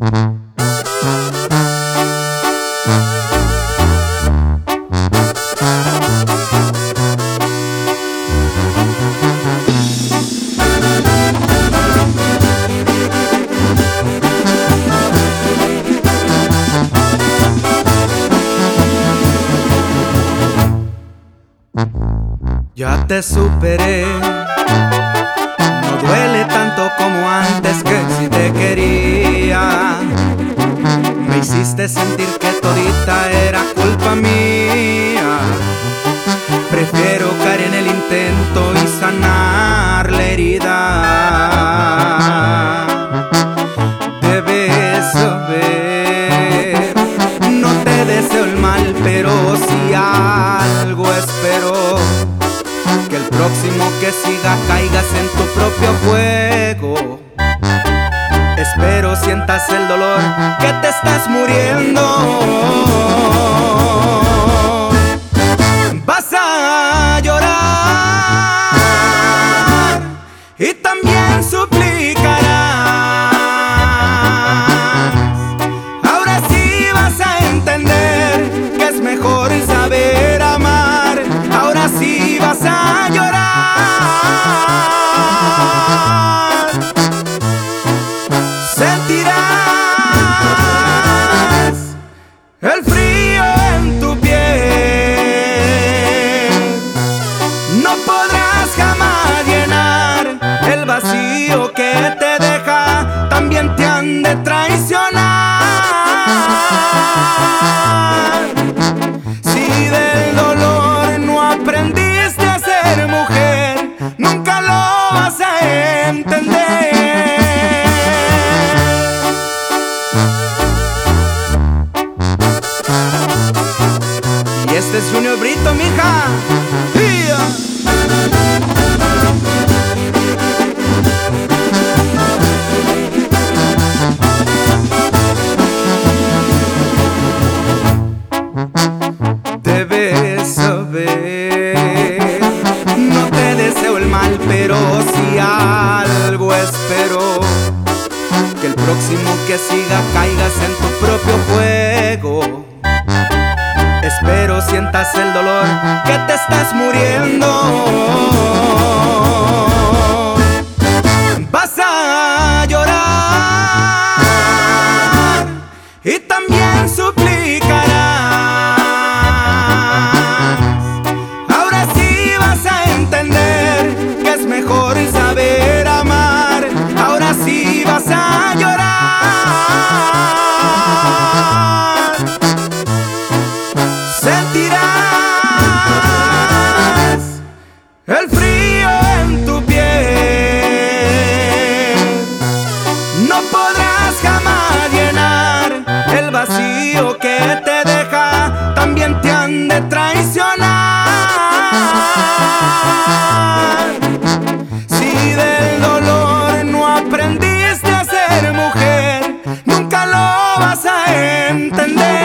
Ya te superé, no duele tanto como antes, que si te quería. Me hiciste sentir que todita era culpa mía. Prefiero caer en el intento y sanar la herida. Debes saber, no te deseo el mal, pero si algo espero, que el próximo que siga caigas en tu propio juego. Espero sientas el dolor, que te estás muriendo. Vas a llorar y también suplicarás. Ahora sí vas a entender que es mejor saber amar. Ahora sí vas a llorar. Sentirás el frío en tu piel. No podrás jamás llenar el vacío que te deja. También te han de traicionar. Si del dolor no aprendiste a ser mujer, nunca lo vas a entender. Y este es Junior Brito, mija. Debes saber, no te deseo el mal, pero si algo espero, que el próximo que siga caigas en tu propio juego. Espero sientas el dolor, que te estás muriendo. Vas a llorar y también suplicarás. Ahora sí vas a entender que es mejor saber amar. Ahora sí vas a llorar. Sentirás el frío en tu piel. No podrás jamás llenar el vacío que te deja. También te han de traicionar. Si del dolor no aprendiste a ser mujer, nunca lo vas a entender.